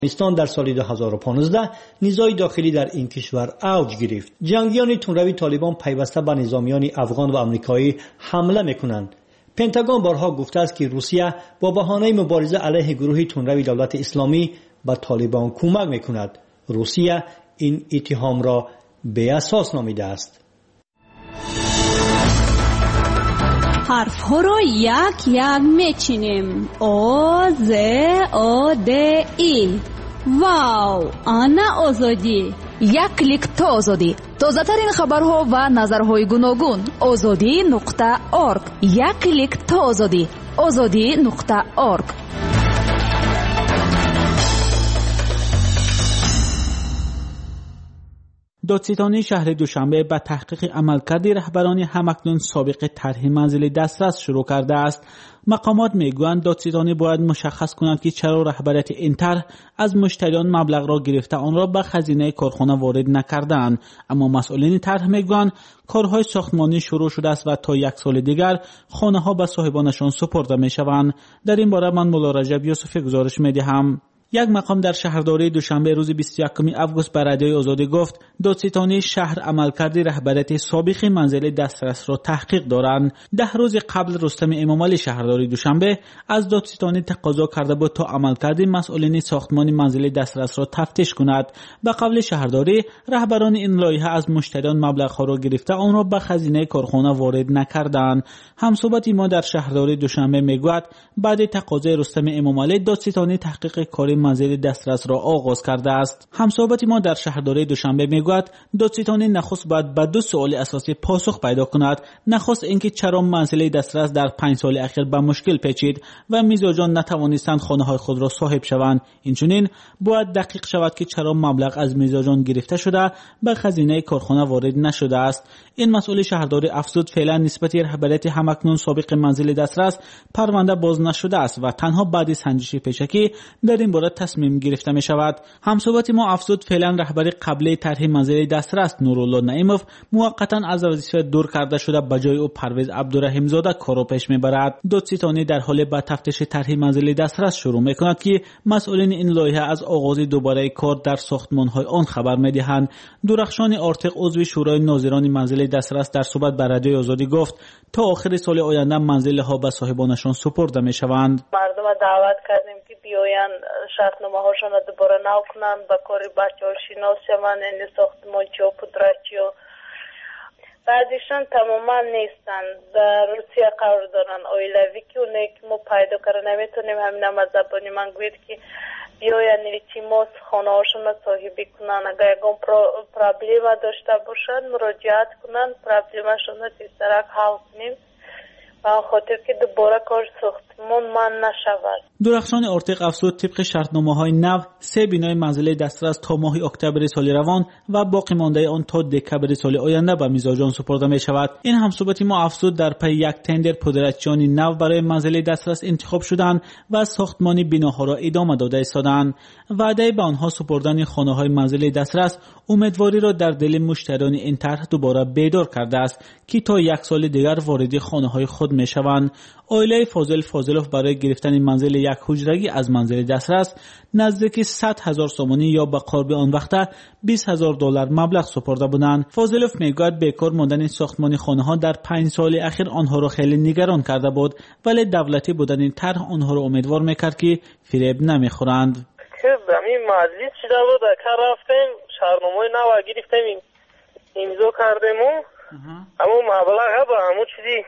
افغانستان در سال 2015 نزاع داخلی در این کشور اوج گرفت. جنگیان تندروی طالبان پیوسته به نظامیان افغان و آمریکایی حمله میکنند. پنتاگون بارها گفته است که روسیه با بهانه مبارزه علیه گروه تندروی دولت اسلامی به طالبان کمک میکند. روسیه این اتهام را بی اساس نامیده است. حرف ها را یک یک میچینیم. او ز او د ای. واو، آنا آزادی. یک کلیک تا آزادی. تازه ترین خبرها و نظرهای گوناگون. azadi.org. یک کلیک تا آزادی. azadi.org. دادستانی شهر دوشنبه به تحقیق عملکرد رهبران همکنون سابق طرح منزل دسترس شروع کرده است. مقامات میگویند دادستانی باید مشخص کنند که چرا رهبریت این طرح از مشتریان مبلغ را گرفته آن را به خزینه کارخانه وارد نکردند، اما مسئولین طرح میگویند کارهای ساختمانی شروع شده است و تا یک سال دیگر خانه ها به صاحبانشان سپرده میشوند. در این باره من مولا رجب یوسفی گزارش میدهم. یک مقام در شهرداری دوشنبه روز 21 آگوست به رادیوی آزادی گفت دادستانی شهر عملکرد رهبریت سابق منزل دسترس را تحقیق دارند. 10 روز قبل رستم امامعلی شهرداری دوشنبه از دادستانی تقاضا کرده بود تا عملکرد مسئولین ساختمان منزل دسترس را تفتیش کند. به قول شهرداری رهبران این لایحه از مشتریان مبلغ را گرفته آن را به خزینه کارخانه وارد نکردند. همصحبت ما در شهرداری دوشنبه میگوید بعد تقاضای رستم امامعلی دادستانی تحقیق کار منزل دسترس را آغاز کرده است. همصحبت ما در شهرداری دوشنبه میگوید دادستانی نخست باید به 2 سوال اساسی پاسخ پیدا کند. نخست اینکه چرا منزل دسترس در 5 سال اخیر به مشکل پیچید و میزاجان نتوانستند خانه های خود را صاحب شوند. اینچنین باید دقیق شود که چرا مبلغ از میزاجان گرفته شده به خزینه کارخانه وارد نشده است. این مسئول شهرداری افزود فعلا نسبت رهبریت همکنون سابق منزل دسترس پرونده باز نشده است و تنها بعد سنجش پیشکی در این باره تصمیم گرفته می شود. همصحبت ما افزود فعلا رهبر قبلی طرح منزل دسترس نورالله نعیموف موقتا از وظیفه دور کرده شده، به جای او پرویز عبدالرحیم زاده کارو پیش میبرد. دادستانی در حال به تفتیش طرح منزل دسترس شروع میکند که مسئولین این لایحه از آغاز دوباره کار در ساختمان‌های آن خبر میدهند. درخشان آرتق عضو شورای ناظران منزل دسترس در صحبت با رادیوی آزادی گفت تا آخر سال آینده منزل‌ها به صاحبانشان سپرده میشوند. مردم دعوت کردیم که بیاین شرطنامه هاشون رو دوباره نو کنن، به کار بچه ها شناس شوند، این ساختمان چی و پودرچی و بعدشان تماما نیستن. در روسیه قرار دارن اویلوی که اونه که ما پیدا کرده نمیتونیم. همین هم از زبانی من گوید که بیاین التماس خانه هاشون رو صاحبی کنن، اگر یکم پرابلم داشته باشن مراجعت کنن، پرابلمشون رو تیسترک حل کنیم و خاطر که دوباره کار ساختمان من نشود. درخشان آرتق افزود طبق شرطنامه‌های نو 3 بینای منزل دسترس تا ماه اکتبر سال روان و باقی مانده آن تا دکبر سال آینده به میزاجان سپرده می شود. این همصحبتی ما افزود در پی یک تندر پودرچیان نو برای منزل دسترس انتخاب شدند و ساختمان بیناها را ادامه داده ایستادند. وعده به آنها سپردن خانه‌های منزل دسترس امیدواری را در دل مشتریان این طرح دوباره بیدار کرده است که تا 1 سال دیگر وارد خانه‌های خود می شوند. عائله فاضلوف برای گرفتن منزل یک حجرگی از منزل دسترس نزدیک 100,000 سومانی یا به قرب آن وقت $20,000 مبلغ سپرده بودند. فاضلوف میگوید بیکار ماندن ساختمان خانه‌ها در 5 سال اخیر آنها را خیلی نگران کرده بود، ولی دولتی بودن این طرح آنها را امیدوار میکرد که فریب نمیخورند. همین مجلس شده بود که رفتیم شهرنامه نو گرفتیم امضا کردیم اما مبلغ با همون چیزی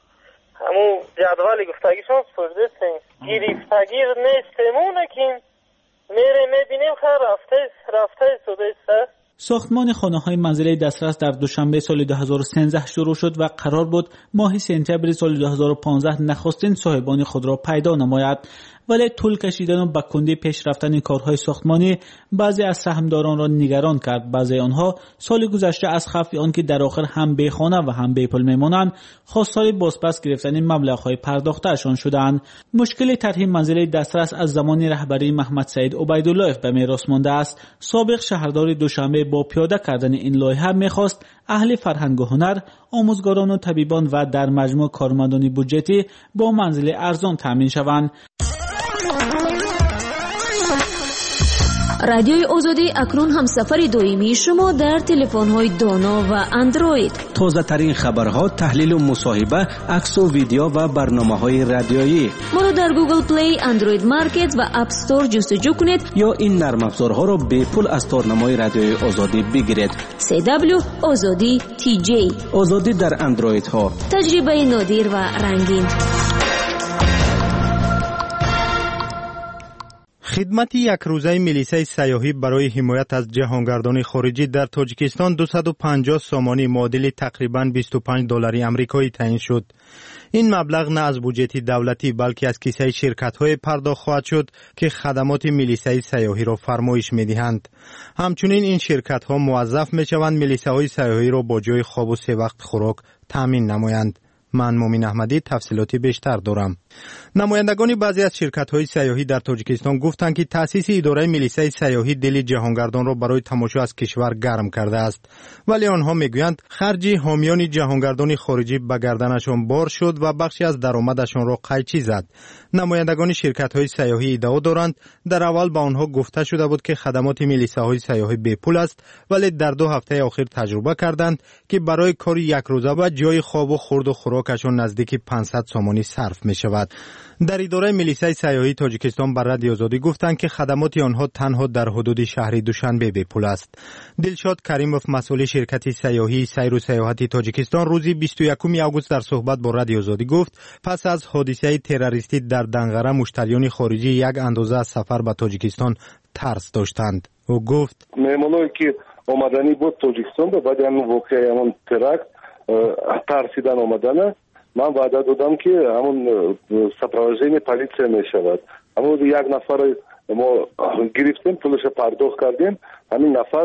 همون جدول گفتگیشون سوزدستیم گرفتگیر نیستیمونه که میره میبینیم که رفته سوزدسته. ساختمان خانه‌های منزل دسترس در دوشنبه سال 2013 شروع شد و قرار بود ماه سپتامبر سال 2015 نخستین صاحبان خود را پیدا نماید، ولی طول کشیدن و به کندی پیش رفتن کارهای ساختمانی بعضی از سهامداران را نگران کرد. بعضی آنها سال گذشته از خوف آنکه در آخر هم بی خانه و هم بی پول میمانند خواستار بازپس گرفتن مبلغ‌های پرداخته‌شان شدند. مشکل طرح منزل دسترس از زمان رهبری محمد سعید عبیدالله به میراث مانده است. سابق شهردار دوشنبه با پیاده کردن این لایحه می‌خواست اهل فرهنگ و هنر، آموزگاران و طبیبان و در مجموع کارمندان بودجتی با منزل ارزان تامین شوند. رادیوی آزادی اکنون هم سفر دائمی شما در تلفن‌های دانا و اندروید. تازه ترین خبرها، تحلیل و مصاحبه، عکس و ویدیو و برنامه‌های رادیویی. ما را در گوگل پلی، اندروید مارکت و اپ استور جستجو کنید یا این نرم افزارها را به پول از تارنمای رادیوی آزادی بگیرید. CW آزادی TJ. آزادی در اندروید ها. تجربه نادر و رنگین. خدمت یک روزه میلیسه سیاحی برای حمایت از جهانگردان خارجی در تاجیکستان 250 سامانی معادل تقریباً $25 آمریکایی تعیین شد. این مبلغ نه از بودجه دولتی بلکه از کیسه شرکت‌های پرداخت خواهد شد که خدمات میلیسه سیاحی را فرمایش می‌دهند. همچنین این شرکت‌ها موظف می‌شوند میلیسه‌های سیاحی را با جای خواب و 3 وقت خوراک تامین نمایند. من مومن احمدی تفصیلاتی بیشتر دارم. نمایندگان بعضی از شرکت‌های سیاحی در تاجیکستان گفتند که تأسیس اداره میلیسه سیاحی دل جهانگردان را برای تماشا از کشور گرم کرده است، ولی آنها میگویند خرج حامیان جهانگردان خارجی به گردنشان بار شد و بخشی از درآمدشان را قیچی زد. نمایندگان شرکت‌های سیاحی ادعا دارند در اول به آنها گفته شده بود که خدمات میلیسه‌های سیاحی بپول است، ولی در 2 هفته اخیر تجربه کردند که برای کار یک روزه به جای خواب و خورد و خوراکشان نزدیک 500 سامانی صرف می شود. در اداره میلیسه سیاحی تاجیکستان بر رادیو آزادی گفتند که خدمات آنها تنها در حدود شهر دوشنبه بپول است. دلشاد کریموف مسئول شرکت سیاحی سیر و سیاحت تاجیکستان روز 21 آگوست در صحبت با رادیو آزادی گفت پس از حادثه تروریستی در دنغره مشتریان خارجی یک اندازه از سفر به تاجیکستان ترس داشتند. او گفت مهمانایی که آمدنی بود تاجیکستان به بعد همون واقعه همون ترکت ترسیدن آمدن، من وعده دادم که همون سپروایزین پلیس می شود. همون یک نفر ما گرفتیم، پولش پرداخت کردیم. همین نفر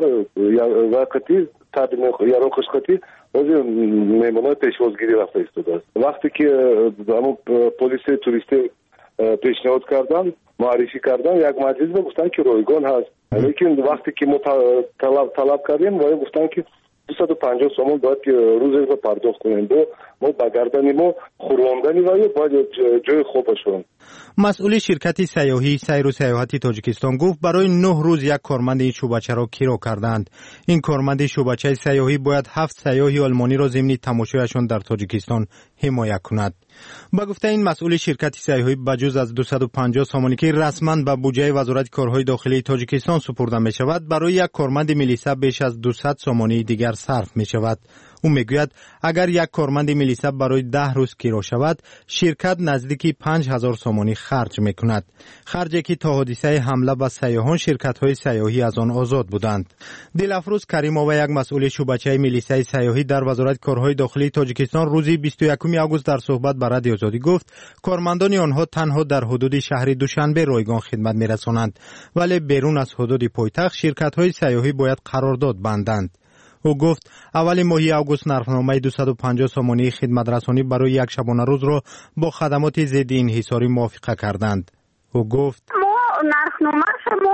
وقتی تابع یاروکش کتی از میمونای پیشوازگیری رفته ایستاده است. وقتی که همون پلیس توریستی پیشنهاد کردن، معرفی کردن، یک مجلس گفتن که رایگان هست. لیکن وقتی که ما طلب کردیم و گفتن که 250 سومون باید که روزی رو پرداخت کنیم. ما بگردنی ما خوراندنی و باید جای خوبشون. مسئول شرکت سیاحی سیر و سیاحت تاجیکستان گفت برای 9 روز یک کارمند این شعبچه را کرایه کردند. این کارمند شعبچه سیاحی باید 7 سیاحی آلمانی را ضمن تماشایشان در تاجیکستان حمایت کند. با گفته این مسئول شرکت سیاحی بجز از 250 سامانی که رسما به بودجه وزارت کارهای داخلی تاجیکستان سپرده می شود، برای یک کارمند میلیسه بیش از 200 سامانی دیگر صرف می شود. او میگوید اگر یک کارمند میلیسه برای 10 روز کرایه شود، شرکت نزدیکی 5000 سامانی خرج میکند. خرجی که تا حادثه حمله به سیاحان شرکت‌های سیاحی از آن آزاد بودند. دلافروز کریمووا یک مسئول شعبچه میلیسه سیاحی در وزارت کارهای داخلی تاجیکستان روز 21 آگوست در صحبت با رادیو آزادی گفت کارمندان آنها تنها در حدود شهر دوشنبه رایگان خدمت میرسانند، ولی بیرون از حدود پایتخت شرکت‌های سیاحی باید قرارداد بندند. او گفت اول ماه آگوست نرخنامه 250 سامانی خدمت رسانی برای یک شبانه روز را با خدمات ضد انحصاری موافقه کردند. او گفت ما نرخنامه شما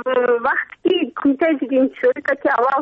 وقتی کمیته ضد انحصاری که اول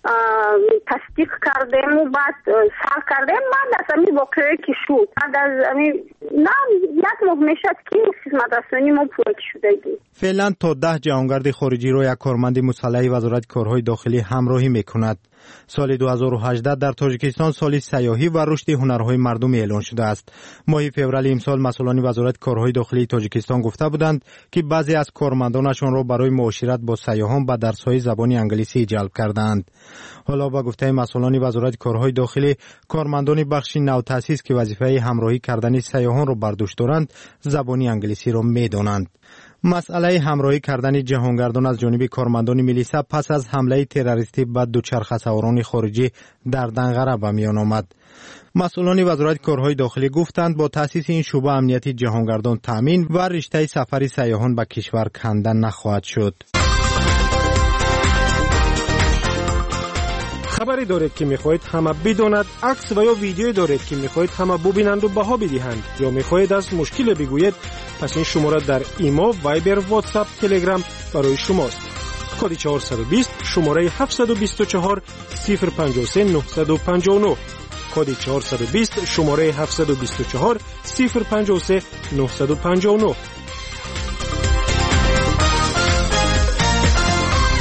تصدیق کردیم و بعد سال کردیم، من از همین واقعی که شد از همین یک ماه میشد که خدمت رسانی ما پویک شده بود. فعلا تا 10 جهانگرد خارجی را یک کارمند مسلح وزارت کارهای داخلی همراهی میکند. سال 2018 در تاجیکستان سال سیاحی و رشد هنرهای مردمی اعلان شده است. ماه فوریه امسال مسئولان وزارت کارهای داخلی تاجیکستان گفته بودند که بعضی از کارمندانشان را برای معاشرت با سیاحان به درس‌های زبان انگلیسی جلب کردند. حالا با گفته مسئولان وزارت کارهای داخلی، کارمندان بخش نو تأسیس که وظیفه همراهی کردن سیاحان را بر دوش دارند، زبان انگلیسی را می‌دانند. مسئله همراهی کردن جهانگردان از جانب کارمندان میلیسه پس از حمله تروریستی به دوچرخه سواران خارجی در دنغره به میان آمد. مسئولان وزارت کارهای داخلی گفتند با تأسیس این شعبه امنیتی جهانگردان تامین و رشته سفری سیاحان به کشور کنده نخواهد شد. خبری دارید که میخواهید همه بداند، عکس و یا ویدیو دارید که میخواهید همه ببینند و بها بدهند، یا میخواهید از مشکل بگویید، پس این شماره در ایمو، وایبر، واتساپ، تلگرام برای شماست. کد 420 شماره 724 053 959. کد 420 شماره 724 053 959.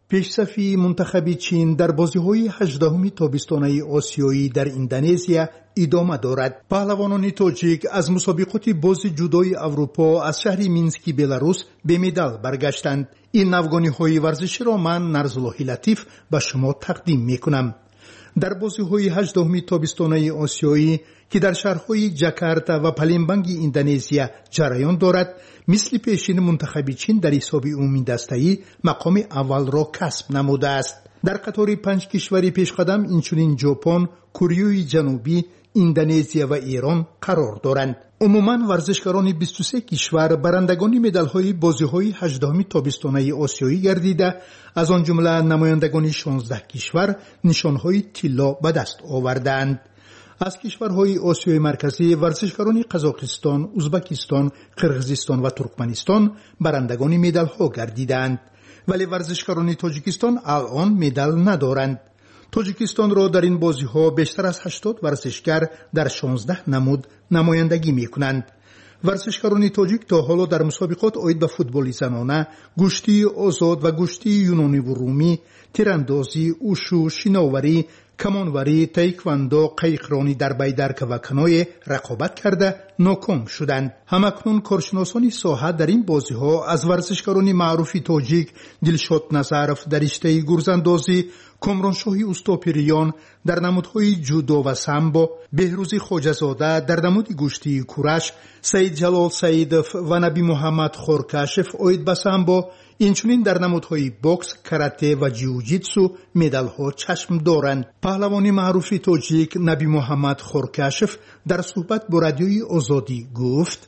پیشصفی منتخب چین در بازی‌های 18 تابستانه آسیایی در اندونزیا ادامه دارد. پهلوانان تاجیک از مسابقات باز جودوی اروپا از شهر مینسک بلاروس به مدال برگشتند. این افغانی‌های ورزشی را من نرزالله لطیف به شما تقدیم می‌کنم. در بازی‌های 18 تابستانه آسیایی که در شهرهای جاکارتا و پالمبانگ اندونزیا جریان دارد، مثل پیشین منتخب چین در حساب عمومی دسته‌ای مقام اول را کسب نموده است. در قطار 5 کشور پیشقدم اینچنین ژاپن، کره جنوبی، اندونزیا و ایران قرار دارند. عموماً ورزشکاران 23 کشور برندگان مدال‌های بازی‌های 18 تابستانه آسیایی گردیده، از آن جمله نمایندگان 16 کشور نشان‌های طلا به دست آوردند. از کشورهای آسیای مرکزی ورزشکاران قزاقستان، ازبکستان، قرقیزستان و ترکمنستان برندگان مدال‌ها گردیدند، ولی ورزشکاران تاجیکستان الان مدال ندارند. تاجیکستان را در این بازی‌ها بیشتر از 80 ورزشکار در 16 نمود نمایندگی می‌کنند. ورزشکاران تاجیک تا حالا در مسابقات آید به فوتبال زنانه، گشتی آزاد و گشتی یونانی و رومی، تیراندازی، اوشو، شناوری، کمانوری، تایکواندو، قایقرانی در بیدرک و کنوی رقابت کرده ناکام شدند. همکنون کارشناسان ساحه در این بازی‌ها از ورزشکاران معروف تاجیک دلشاد نظرف در رشته گرزاندازی، کامرانشاهی اوستاپریان در نمودهای جودو و سامبو، بهروزی خواجه‌زاده در نمود گشتی کورش، سید جلال سیدف و نبی محمد خورکاشف آید به سامبو، اینچنین در نمودهای بوکس، کاراته و جیوجیتسو مدال‌ها چشم دارند. پهلوان معروف تاجیک نبی محمد خورکاشف در صحبت با رادیوی آزادی گفت: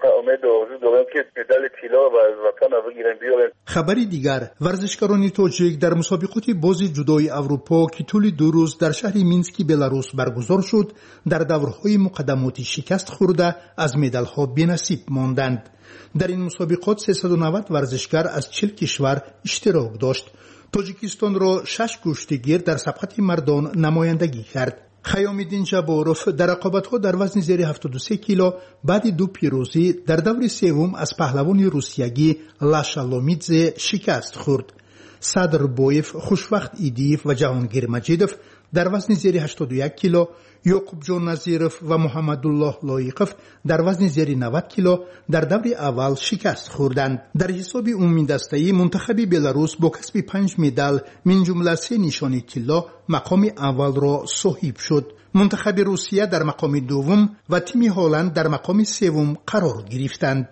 خبری دیگر، ورزشکاران تاجیک در مسابقات بازی جودوی اروپا که طول 2 روز در شهر مینسک بلاروس برگزار شد، در دورهای مقدماتی شکست خورده از مدال‌ها بی‌نصیب ماندند. در این مسابقات 390 ورزشکار از 40 کشور اشتراک داشت. تاجیکستان را 6 گشتیگیر در سبقت مردان نمایندگی کرد. خیام‌الدین جباروف در رقابت‌ها در وزن زیر 73 کیلو بعد 2 پیروزی در دور سوم از پهلوان روسیایی لاشا لومیدزه شکست خورد. صدر بویف، خوشوقت ایدیف و جهانگیر مجیدوف در وزن زیر 81 کیلو، یعقوب جان نظیرف و محمد الله لایقف در وزن زیر 90 کیلو در دور اول شکست خوردند. در حساب عمومی دسته‌ای منتخب بلاروس با کسب 5 مدال من جمله 3 نشانی طلا مقام اول را صاحب شد. منتخب روسیه در مقام دوم و تیم هلند در مقام سوم قرار گرفتند.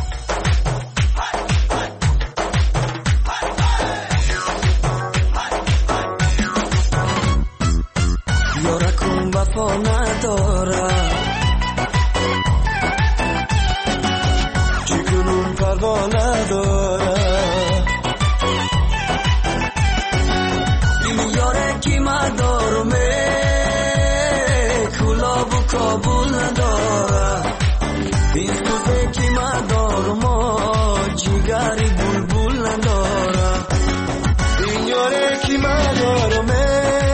وفا ندارم چیکنون پروا ندارم این یاره کی مدارمه کلاب و کابل ندارم این سوزه کی مدارم جیگری بلبل ندارم این یاره کی مدارمه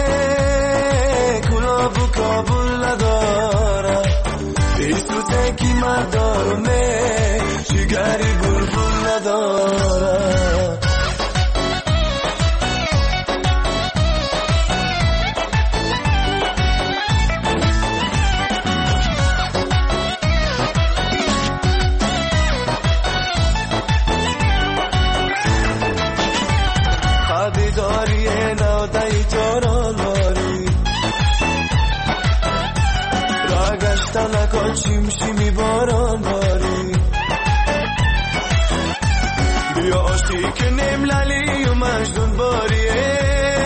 کابل ندارم بیستوزه کی مدارمه جگری بلبل ندارم خبیداری نادهی جاران نکن شیمی باران باری بیا آشتی که نملالی و مجنون باریه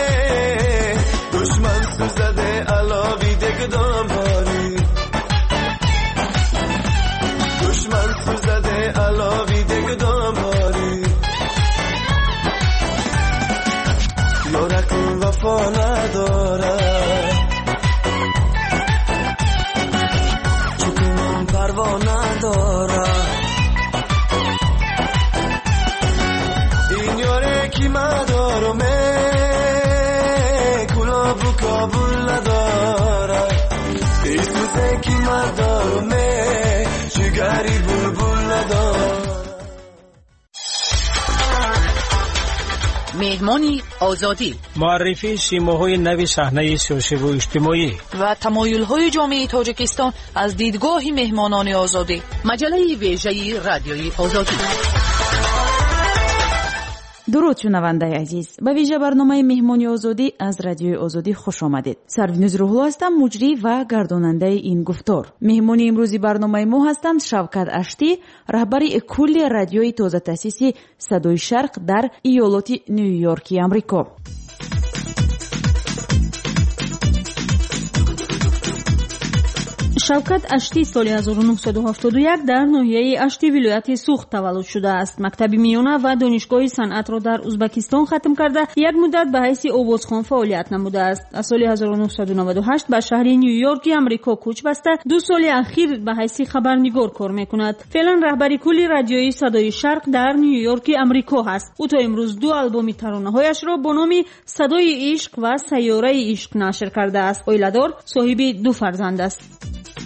دشمن سوزده علاوی دگدام باری دشمن سوزده علاوی دگدام باری یارکون وفا ندارم پروا ندارم این یاره کی مدارمه کلاب و کابل ندارم بیستوزه کی مدارمه جگری بلبل ندارم مهمانی آزادی، معرفی سیماهای نو صحنه سیاسی و اجتماعی و تمایل‌های جامعه تاجیکستان از دیدگاه مهمانان آزادی. مجله ویژه رادیوی آزادی. درود شنونده عزیز، به ویژه برنامه مهمانی آزادی از رادیوی آزادی خوش آمدید. سروینوز روحلا هستم، مجری و گرداننده این گفتار. مهمانی امروزی برنامه ما هستند شوکت اشتی، رهبری کل رادیوی تازه تأسیس صدای شرق در ایالات نیویورکی آمریکا. شوکت اشتی سال 1971 در ناحیه اشتی ولایت سوخت تولد شده است. مکتب میانه و دانشگاه صنعت را در ازبکستان ختم کرده یک مدت به حیث آوازخوان فعالیت نموده است. از سال 1998 به شهر نیویورک آمریکا کوچ بسته 2 سال اخیر به حیث خبرنگار کار میکند. فعلا رهبری کل رادیوی صدای شرق در نیویورک آمریکا است. او تا امروز 2 آلبوم ترانه‌هایش را با نام صدای عشق و سیاره عشق نشر کرده است. اویلادار صاحب 2 فرزند است.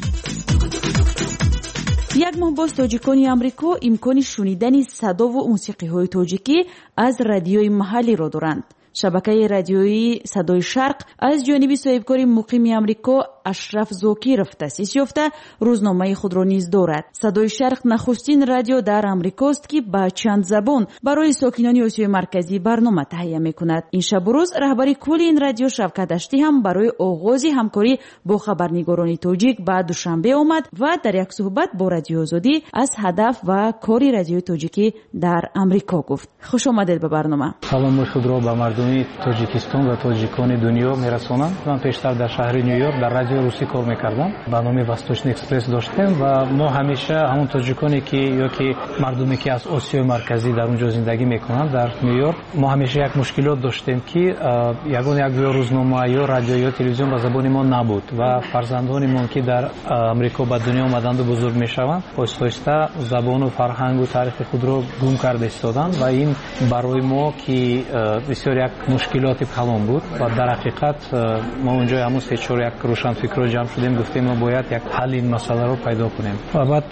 یک ماه باز تاجیکان آمریکا امکان شنیدن صدا و موسیقی های تاجیکی از رادیوی محلی را دارند. شبکه رادیویی صدای شرق از جانب صاحبکار مقیم آمریکا اشرف زاکیرов تأسیس یافته روزنامه خود را نیز دارد. صدای شرق نخستین رادیو در آمریکاست که با چند زبان برای ساکنان آسیای مرکزی برنامه تهیه میکند. این شب و روز رهبری کل این رادیو شوکت اشتی هم برای آغاز همکاری با خبرنگاران تاجیک به دوشنبه آمد و در یک صحبت با رادیو آزادی از هدف و کاری رادیو تاجیکی در آمریکا گفت. خوش آمدید به برنامه. سلام خود را به مردم تاجیکستان و تاجیکان دنیا میرسانم. من پیشتر در شهر نیویورک در رادیو روسی کار میکردم. برنامه واستوچنی اکسپرس داشتیم و ما همیشه همون تاجیکانی که یا که مردمی که از آسیای مرکزی در اونجا زندگی میکنند در نیویورک، ما همیشه یک مشکلات داشتیم که یک روزنامه یا رادیو یا تلویزیون به زبان ما نبود و فرزندانمون که در آمریکا به دنیا آمدند و بزرگ میشوند آهسته زبان و فرهنگ و تاریخ خود را گم کرده ایستادند و این برای ما که بسیار یک مشکلات کلان بود و در حقیقت ما اونجا همون 3-4 یک روشنفکر جمع شدیم، گفتیم ما باید یک حل این مسئله رو پیدا کنیم و بعد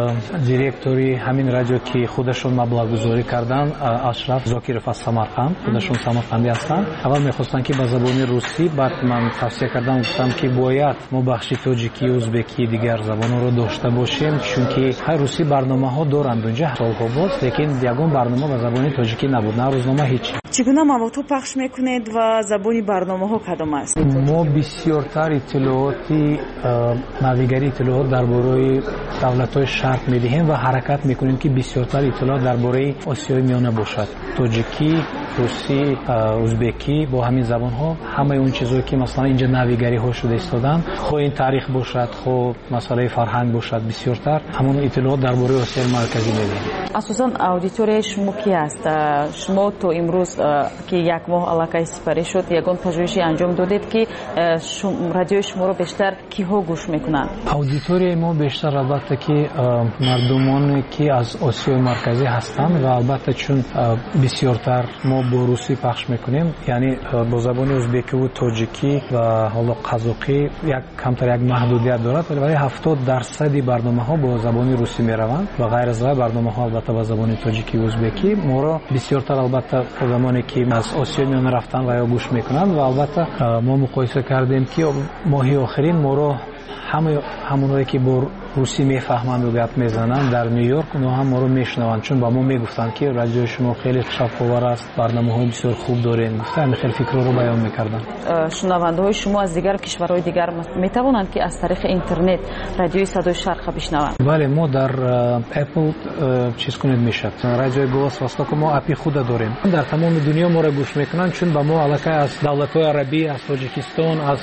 دیرکتوری همین رادیو که خودشون مبلغ گذاری کردن اشرف زاکیرов از سمرقند، خودشون سمرقندی هستند، اول میخواستن که به زبان روسی، بعد من توصیه کردم گفتم که باید ما بخش تاجیکی ازبکی دیگر زبان رو داشته باشیم چون که هر روسی برنامه ها دارند اونجا سالها بود، لیکن یگان برنامه به زبان تاجیکی نبود، نه روزنامه هیچ. چگونه مواد پخش میکنید و زبان برنامه ها کدام است؟ ما بسیارتر اطلاعاتی ناویگری اطلاعات درباره دولت‌های شرق میدهیم و حرکت میکنیم که بسیارتر اطلاعات درباره آسیای میانه باشد. تاجیکی، روسی، ازبکی با همین زبان ها همه اون چیزایی که مثلا اینجا ناویگری ها شده ایستادن، خو این تاریخ باشد، خو مسئله فرهنگ باشد، بسیارتر همون اطلاعات درباره آسیای مرکزی میدهیم. اساساً اودیتوری شما کی است؟ شما تو امروز که یک ماه علاقه سپری شد یگان پژوهشی انجام دادید که رادیو شما رو بیشتر کیها گوش میکنن؟ اودیتوری ما بیشتر البته که مردمان که از آسیای مرکزی هستند و البته چون بسیارتر ما با روسی پخش میکنیم، یعنی با زبان ازبکی و تاجیکی و حالا قزاقی یک کمتر یک محدودیت دارد، ولی 70% برنامه ها با زبان روسی میروند و غیر از برنامه ها البته با زبان تاجیکی و ازبکی. ما را بسیارتر البته آدمانی که از آسیا میان رفتن و یا گوش میکنند و البته ما مقایسه کردیم که ماهی آخرین ما را همونایی که با روسی میفهمند و گپ میزنند در نیویورک اونا هم ما رو میشنوند، چون با ما میگفتند که رادیو شما خیلی شفاور است، برنامه‌های بسیار خوب دارین، گفتن خیلی فکر رو بیان میکردن. شنونده های شما از دیگر کشورهای دیگر میتوانند که از طریق اینترنت رادیوی صدای شرق بشنوند؟ بله، ما در اپل چیز کنید میشد، رادیو گوس واستاک ما اپی خود داریم، در تمام دنیا ما رو گوش میکنن، چون با ما علاقه از دولت‌های عربی، از تاجیکستان، از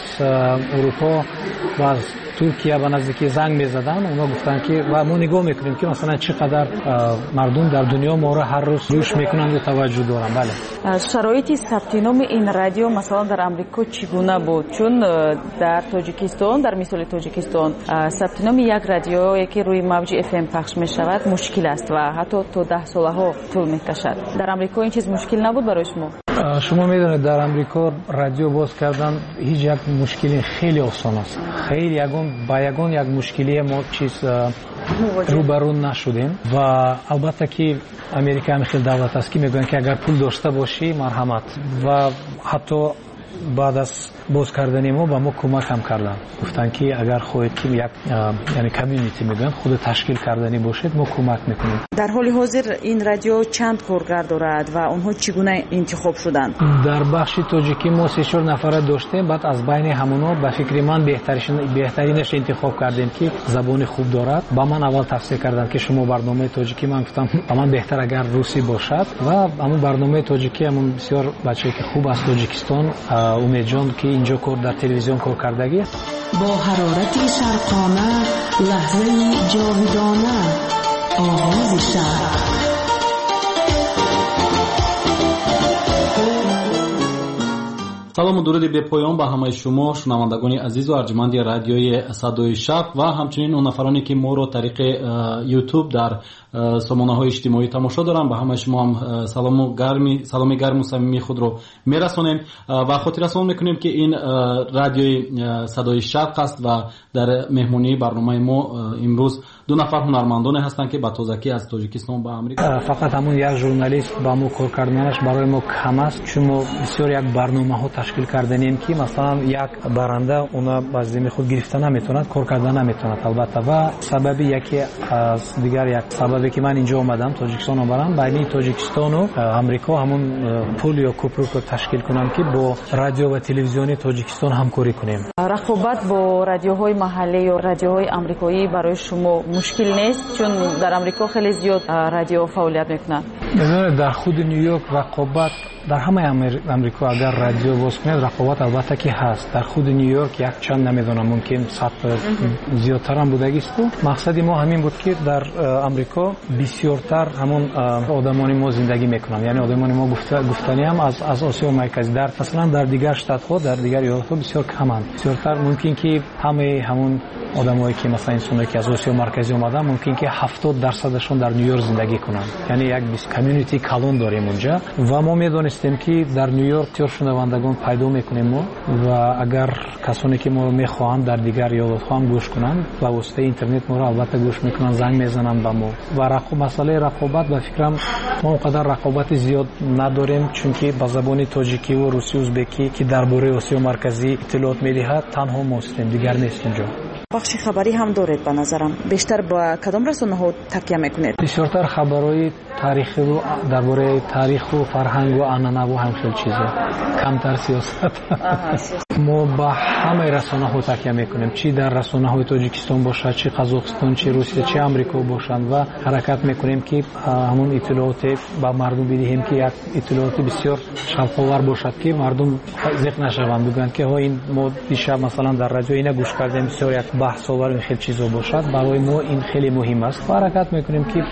اروپا و از ترکیه به نزدیکی زنگ میزدن، اونا گفتن که و ما نگاه میکنیم که مثلا چقدر مردم در دنیا ما رو هر روز گوش میکنن و توجه دارن. بله. شرایط ثبت نام این رادیو مثلا در آمریکا چگونه بود؟ چون در تاجیکستان، در مثال تاجیکستان ثبت نام یک رادیویی که روی موج اف ام پخش میشود مشکل است و حتی تا 10 سالها طول میکشد. در آمریکا این چیز مشکل نبود برای شما؟ شما میدونید در آمریکا رادیو باز کردن هیچ یک مشکلی خیلی آسان است. خیلی یگان یک مشکلی ما چیز рӯбарӯ нашудем ва албатта ки Америка ҳам хел давлат аст ки мегӯянд ки агар пул дошта бошӣ марҳамат ва ҳатто баъд аз боз кардани мо ба мо кӯмак ҳам кардан. Гуфтанд ки агар хоҳед ки як яъне комьюнити мегӯянд худ ташкил кардани бошед, мо кӯмак мекунем. дар ҳоли ҳозир ин радио чанд коргар дорад ва онҳо чӣ гуна интихоб шуданд? дар бахши тоҷикӣ мо 3-4 нафара доштем, баъд аз байни ҳамонҳо ба фикри ман беҳтаринаш интихоб кардем ки забони хуб дорад. ба ман аввал тавсия карданд ки шумо барномаи тоҷикӣ, ман гуфтам ба ман беҳтар агар русӣ бошад ва ҳамун барномаи тоҷикӣ ҳамун бисёр бачае ки хуб аз Тоҷикистон, умедҷон ки инҷо кор дар телевизион кор кардагӣ. бо ҳарорати шарқона лаҳзаи ҷовидона оғози шарқ. салому дуруди бепоён ба ҳамаи шумо шунавандагони азизу арҷуманди радиои Садои Шарқ ва ҳамчунин он нафароне ки моро тариқи YouTube дар сомонаҳои иҷтимоӣ тамошо доранд, ба ҳамаи шумо ҳам саломи гарму самимии худро мерасонем ва хотиррасон мекунем ки ин радиои Садои Шарқ аст ва дар меҳмонии барномаи мо имрӯз ду нафар ҳунармандоне ҳастанд ки ба тозакӣ аз Тоҷикистон ба Амрика. Фақат ҳамун як журналист ба мо кор карданаш барои мо кам аст, чун мо бисёр як барномаҳо ташкил карданем ки масалан як баранда уна ба зимми худ гирифта наметавонад, кор кардан наметавонад албатта. Ва сабаби яке аз дигар як сабабе ки ман инҷо омадам, Тоҷикистон омадам, байни Тоҷикистону Амрико ҳамун пул ё кӯпрукро ташкил кунам ки бо радио ва телевизиони Тоҷикистон ҳамкорӣ кунем. рақобат бо радиоҳои маҳаллӣ ё радиоҳои амрикоӣ барои шумо мушкил нест, чун дар Амрико хеле зиёд радио фаъолият мекунад? Бинонед дар худи Нью-Йорк рақобат дар ҳамаи Амрико агар радио боз кунед рақобат албатта ки ҳаст. Дар худи Нью-Йорк як чанд намедонам, мумкин 100 зиёдтар ҳам будагисту. Мақсади мо ҳамин буд ки дар Амрико бисёртар ҳамон одамони мо зиндагӣ мекунанд, яъне одамони мо гуфтаниам аз Осиё марказӣ, дар масалан дар дигар штатҳо, дар дигар иёлотҳо бисёр каманд. Бисёртар мумкин ки ҳамаи ҳамон одамое ки масалан инсоне ки аз Осиё марказӣ омаданд, мумкин ки 70% дар Нью-Йорк зиндагӣ кунанд. Яъне як комьюнити калон дорем онҷа ва мо медонистем ки дар Нью-Йорк бисёр шунавандагон пайдо мекунем мо ва агар касоне ки моро мехоҳанд дар дигар иёлотҳо ҳам гӯш кунанд ба воситаи интернет моро албатта гӯш мекунанд, занг мезананд ба мо. ва масъалаи рақобат ба фикрам мо он қадар рақобати зиёд надорем, чунки ба забони тоҷикиву русӣ узбекӣ ки дар бораи Осиё марказӣ иттилоот медиҳад танҳо мостем, дигар нест инҷо. бахши хабарӣ ҳам доред ба назарам. Бештар ба кадом расонаҳо такя мекунед? бисёртар хабарҳои таърихиву дар бораи таъриху фарҳангу анъанаву ҳамчун чизо, камтар сиёсат. мо ба ҳамаи расонаҳо такя мекунем, чӣ дар расонаҳои Тоҷикистон бошад, чӣ Қазоқистон, чӣ Русия, чӣ Амрико бошанд ва ҳаракат мекунем ки ҳамон иттилооте ба мардум бидиҳем ки як иттилооти бисёр шавқовар бошад ки мардум зиқ нашаванд, бигӯянд ки ин мо дишаб масалан дар радио ина гӯш кардем, бисёр як баҳсовар ин хел чизо бошад. Барои мо ин хеле муҳим аст ва ҳаракат мекунем ки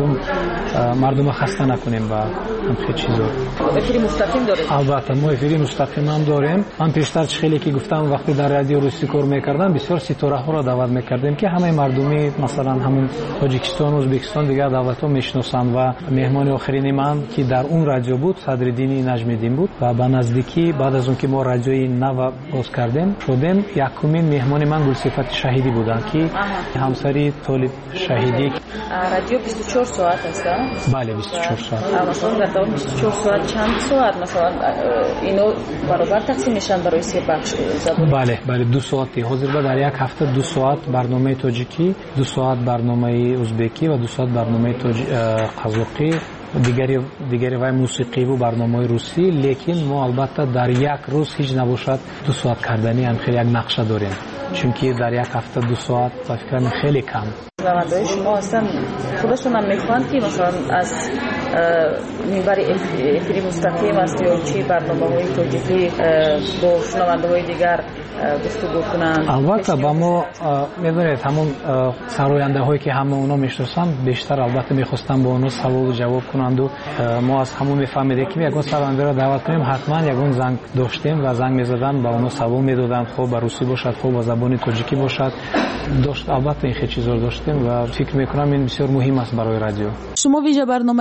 мардума хаста накунем ба ҳамхел чизо. эфири мустақим доред? албатта мо эфири мустақим ҳам дорем. ман пештар чӣ хеле ки гуфтам, вақте дар радио русӣ кор мекардам бисёр ситораҳоро даъват мекардем ки ҳамаи мардуми масалан ҳамон Тоҷикистон, Ӯзбекистон, дигар давлатҳо мешиносанд ва меҳмони охирини ман ки дар он радио буд Садриддини Наҷмиддин буд ва ба наздикӣ баъд аз он ки мо радиои нава боз кардем шудем, якумин меҳмони ман Гулсифати Шаҳидӣ буданд ки ҳамсари Толиб Шаҳидӣ. радио 24 соат аст? бале 24 соат. масалан дар давоми 24 соат чанд соат масалан ино баробар тақсим мешаванд барои се бахш забон? бале 2 соати. ҳозир дар як ҳафта 2 соат барномаи тоҷикӣ, 2 соат барномаи ӯзбекӣ ва 2 соат барномаи қазоқӣ, дигари вай мусиқиву барномаи русӣ. лекин мо албатта дар як рӯз ҳеҷ набошад 2 соат кардани ҳамхел як нақша дорем, чунки дар як ҳафта 2 соат ба фикрам хеле кам. шунавандаҳои шумо ҳастанд худашонам мехоҳанд ки масалан аз минбари эфири мустақим аст ё чи барномаҳои тоҷикӣ бо шунавандаҳои дигар гуфтугӯ кунанд? албатта ба мо медонед ҳамон сарояндаҳое ки ҳама оно мешиносанд бештар албатта мехостанд бо оно саволу ҷавоб кунанду мо аз ҳамон мефаҳмедем ки ягон сарояндаро даъват кунем ҳатман ягон занг доштем ва занг мезаданд, ба оно савол медоданд, хоб ба русӣ бошад, хоб ба забони тоҷикӣ бошад. албатта ин хел чизро доштем ва фикр мекунам ин бисёр муҳим аст барои радио. шумо виҷа барномаи меҳмон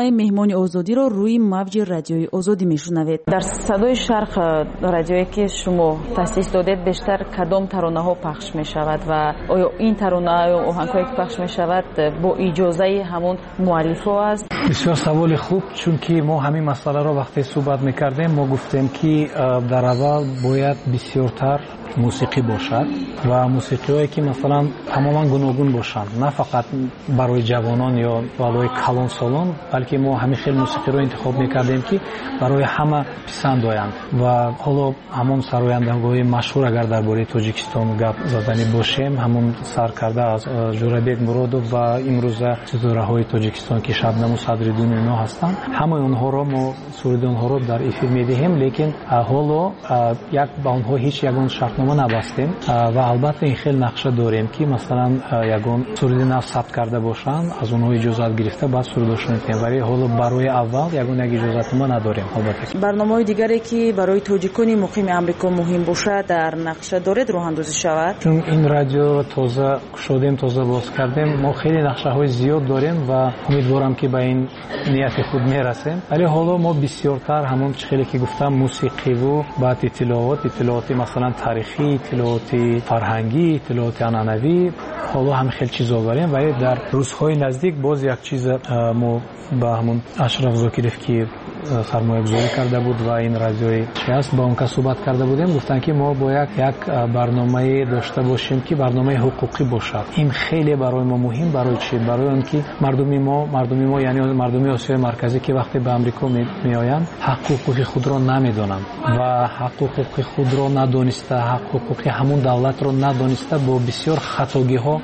مهمان آزادی را روی موج رادیوی آزادی میشنوید. در صدای شرق رادیویی که شما تأسیس دادید بیشتر کدام ترانه ها پخش می شود و آیا این ترانه یا آهنگ‌هایی که پخش می شود با اجازه همون مؤلف‌ها است؟ بسیار سوال خوب، چون که ما همین مسئله را وقتی صحبت می‌کردیم ما گفتیم که در اول باید بسیارتر موسیقی باشد و موسیقی‌هایی که مثلا تماما گوناگون باشند، نه فقط برای جوانان یا برای کلان سالان، بلکه ما همین خیلی موسیقی رو انتخاب می‌کردیم که برای همه پسند آیند. و حالا همون سرایندگان مشهور اگر درباره تاجیکستان گپ زدنی باشیم، همون سرکرده از جورابک مرودов و امروز ستاره‌های تاجیکستان که شبنم و صدریدون اینا هستند، همه اونها رو ما سرود اونها رو در افیر می‌دهیم، لیکن حالا یک با اونها هیچ یگان شرطنامه نبستیم و البته این خیلی نقشه داریم که مثلا یگان سرود نو ثبت کرده باشند، از اونها اجازه گرفته بعد سرودشون می‌کنیم، ولی حالا برای اول یگان اجازه ما نداریم. البته برنامه‌های دیگری که برای تاجیکان مقیم آمریکا مهم باشه در نقشه دارید راه اندازی شود؟ چون این رادیو تازه شدیم، تازه باز کردیم، ما خیلی نقشه‌های زیاد داریم و امیدوارم که به این نیت خود میرسیم. ولی حالا ما بسیارتر همون خیلی که گفتم موسیقی و بعد اطلاعات مثلا تاریخی، اطلاعات فرهنگی، اطلاعات عنعنوی، حالا هم خیلی چیزا داریم. ولی در روزهای نزدیک باز یک چیز ما با همون اشرف زاکیروف که سرمایه گذاری کرده بود و این رادیوی شهست با اون که صحبت کرده بودیم، گفتن که ما باید یک برنامه داشته باشیم که برنامه حقوقی باشد. این خیلی برای ما مهم. برای چی؟ برای اینکه مردم ما یعنی مردم آسیای مرکزی که وقتی به آمریکا میآیند حقوق خود را نمیدونند و حقوق خود را ندانسته، حقوق همون دولت را ندانسته با بسیار خطاگی ها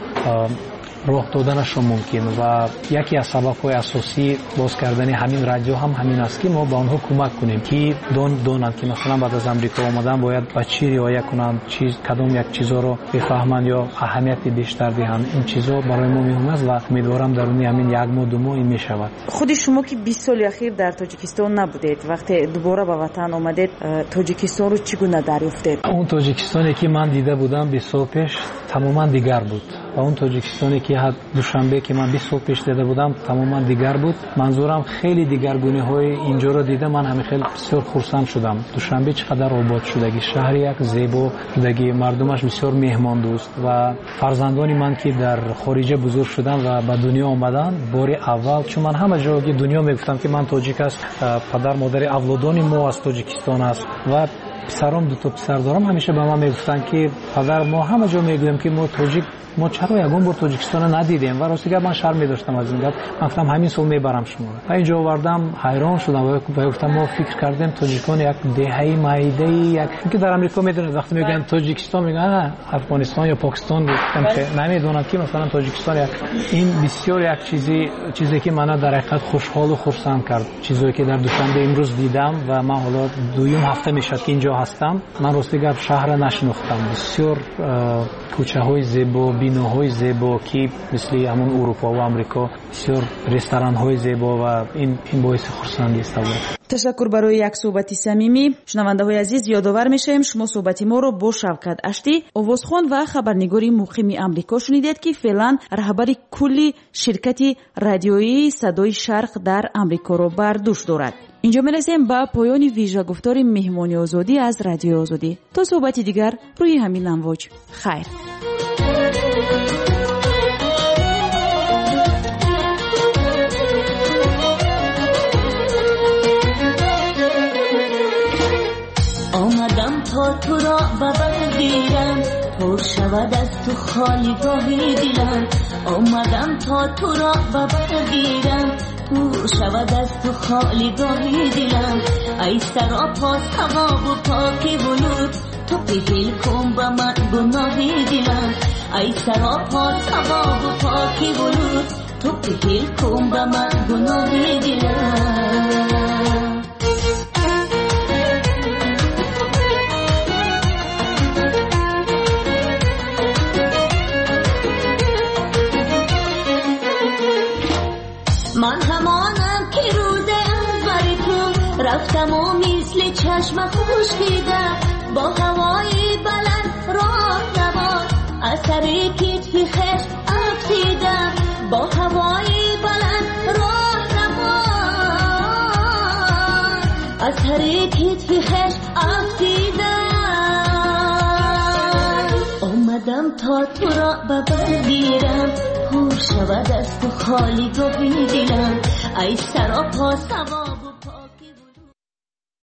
راه دادنشون ممکن و یکی از سبب‌های اساسی باز کردن همین رادیو هم همین است که ما با آنها کمک کنیم که دونن که مثلا بعد از آمریکا آمدن باید با چی رعایت کنن، کدام یک چیزا رو بفهمن یا اهمیت بیشتر دهن. این چیزا برای ما مهم است و امیدوارم درون همین یک ماه دو ماه این میشود. خود شما که 20 سال اخیر در تاجیکستان نبودید، وقتی دوباره به وطن آمدید تاجیکستان رو چگونه دریافتید؟ اون تاجیکستانی که من دیده بودم 20 سال پیش تماما دیگر بود و اون تاجیکستانی که دوشنبه که من 20 سال پیش دیده بودم تماما دیگر بود. منظورم خیلی دیگرگونی‌های اینجا رو دیدم، من همین خیلی بسیار خرسند شدم. دوشنبه چقدر آباد شدگی، شهر یک زیبا شدگی، مردمش بسیار مهمان دوست و فرزندانی من که در خارج بزرگ شدن و به دنیا آمدن بار اول، چون من همه جای دنیا میگفتم که من تاجیک است، پدر مادر اولادان ما از تاجیکستان است و پسرام دو تا پسر دارم، همیشه به من میگفتن که پدر ما همه جا میگویم که ما تاجیک، ما چرا یگان بار تاجیکستان ندیدیم و راستی من شرم می‌داشتم از این گپ. من گفتم همین سال میبرم شما و اینجا آوردم. حیران شدم و گفتم ما فکر کردیم تاجیکان یک دهه‌ای مایده یک که در آمریکا میدونید وقتی میگن تاجیکستان میگن افغانستان یا پاکستان، که نمیدونن که مثلا تاجیکستان این بسیار یک چیزی که منو در حقیقت خوشحال و خرسند کرد. چیزی که در دوشنبه امروز دیدم و من حالا دویم هفته میشه که اینجا هستم، من راستی گپ شهر نشناختم. بسیار کوچه‌های زیبا، بیناهای زیبا که مثل همون اروپا و آمریکا، بسیار رستوران‌های زیبا و این باعث خرسندی است. تشکر برای یک صحبت صمیمی. شنونده‌های عزیز، یادآور می‌شیم شما صحبت ما رو با شوکت اشتی، آوازخوان و خبرنگاری مقیم آمریکا شنیدید که فعلا رهبر کلی شرکت رادیویی صدای شرق در آمریکا رو بر دوش دارد. اینجا می‌رسیم به پایان ویژه گفتار مهمانی آزادی از رادیو آزادی. تا صحبتی دیگر روی همین امواج. خیر. آمدم تا تو را ببرگیرم، پر شود از تو خالی گاهی دلم. آمدم تا تو را ببرگیرم، پر شود از تو خالی گاهی دلم. ای سراپاس هوا و پاکی ولود، تو پیل کن با من گناهی دلم. ای سراپاس هوا و پاکی ولود، تو پیل کن با من گناهی دلم. من همانم که روز اول تو رفتم و مثل چشم خشکیدم، با هوای بلند راه نما اثر کتف خشم افسیدم. با هوای بلند راه نما از هر کتفی خش افتیدم آمدم تا تو را ببرگیرم پر شود از تو خالی گاهی دلم ای سراپا سوار